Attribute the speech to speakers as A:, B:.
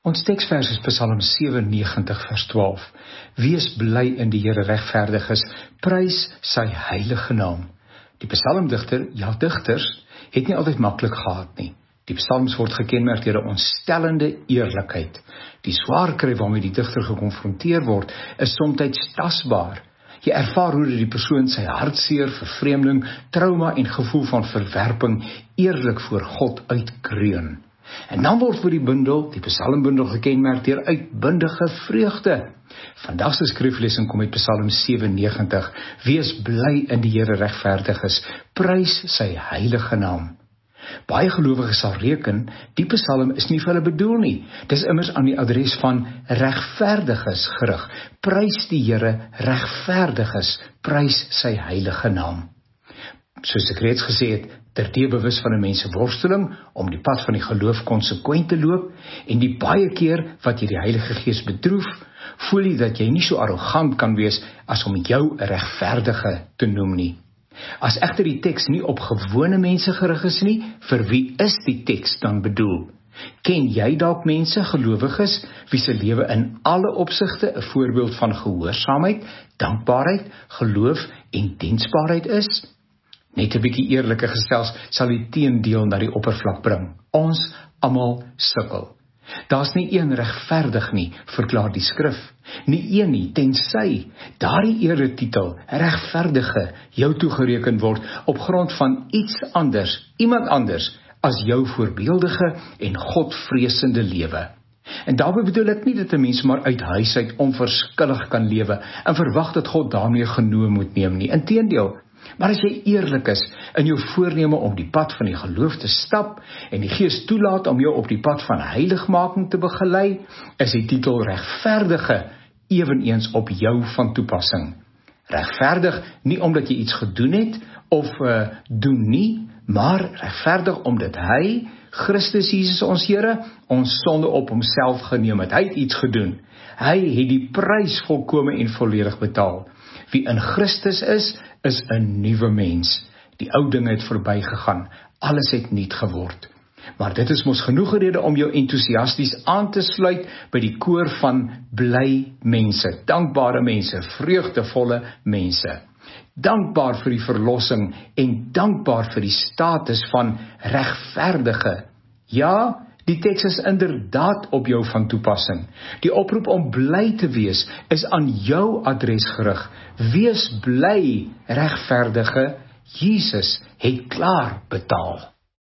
A: Ons teksvers is Psalm 97 vers 12. Wees bly in die Here, regverdiges, prys sy heilige naam. Die psalmdigter, ja digters, het nie altyd maklik gehad nie. Die psalms word gekenmerk deur 'n ontstellende eerlikheid. Die swaarkry waarmee die digter gekonfronteer word, is soms tasbaar. Jy ervaar hoe die persoon sy hartseer, vervreemding, trauma en gevoel van verwerping eerlik voor God uitkreun. En dan word vir die bundel, die psalmbundel, gekenmerk deur uitbundige vreugde. Vandag se skriflesing kom uit Psalm 97. Wees bly in die Here, regverdiges, prys sy heilige naam. Baie gelowiges sal reken, die psalm is nie vir hulle bedoel nie. Dis immers aan die adres van regverdiges gerig. Prys die Here, regverdiges, prys sy heilige naam. Soos ek reeds gesê het, terdee bewus van 'n mens se worsteling om die pad van die geloof konsekwent te loop, en die baie keer wat jy die Heilige Gees bedroef, voel jy dat jy nie so arrogant kan wees as om jou 'n regverdige te noem nie. As egter die teks nie op gewone mense gerig is nie, vir wie is die teks dan bedoel? Ken jy dalk mense, gelowiges, wie se lewe in alle opsigte 'n voorbeeld van gehoorsaamheid, dankbaarheid, geloof en diensbaarheid is? Net 'n bietjie eerlike gesels sal die teendeel na die oppervlak bring. Ons almal sukkel. Daar's nie een regverdig nie, verklaar die skrif. Nie een nie, tensy daardie eretitel, regverdige, jou toegereken word op grond van iets anders, iemand anders, as jou voorbeeldige en godvreesende lewe. En daarby bedoel ek nie dat 'n mens maar uit huis uit onverskillig kan lewe en verwag dat God daarmee genoeg moet neem nie. Inteendeel, maar as jy eerlik is in jou voorneme om die pad van die geloof te stap en die Gees toelaat om jou op die pad van heiligmaking te begelei, is die titel regverdige eweneens op jou van toepassing. Regverdig nie omdat jy iets gedoen het of doen nie, maar regverdig omdat hy, Christus Jesus ons Here, ons sonde op homself geneem het. Hy het iets gedoen. Hy het die prys volkome en volledig betaal. Wie in Christus is 'n nuwe mens. Die ou dinge het verbygegaan, alles het nuut geword. Maar dit is mos genoeg rede om jou entoesiasties aan te sluit by die koor van bly mense, dankbare mense, vreugdevolle mense. Dankbaar vir die verlossing en dankbaar vir die status van regverdige. Ja, die teks is inderdaad op jou van toepassing. Die oproep om bly te wees is aan jou adres gerig. Wees bly, regverdige, Jesus het klaar betaal.